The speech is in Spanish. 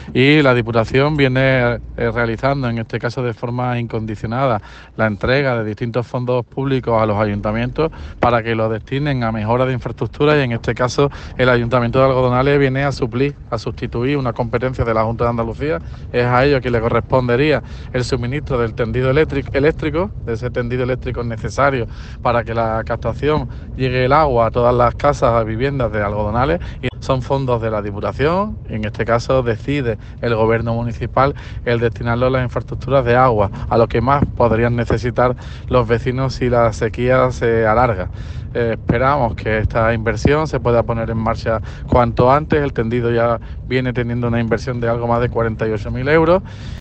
y la Diputación viene realizando, en este caso de forma incondicionada, la entrega de distintos fondos públicos a los ayuntamientos para que lo destinen a mejora de infraestructura, y en este caso el Ayuntamiento de Algodonales viene a sustituir una competencia de la Junta de Andalucía. Es a ellos que le correspondería el suministro del tendido eléctrico, de ese tendido eléctrico necesario para que la captación llegue el agua a todas las casas, a viviendas de Algodonales, y son fondos de la Diputación. En este caso decide el Gobierno municipal el destinarlo a las infraestructuras de agua, a lo que más podrían necesitar los vecinos si la sequía se alarga. Esperamos que esta inversión se pueda poner en marcha cuanto antes. El tendido ya viene teniendo una inversión de algo más de 48.000 euros.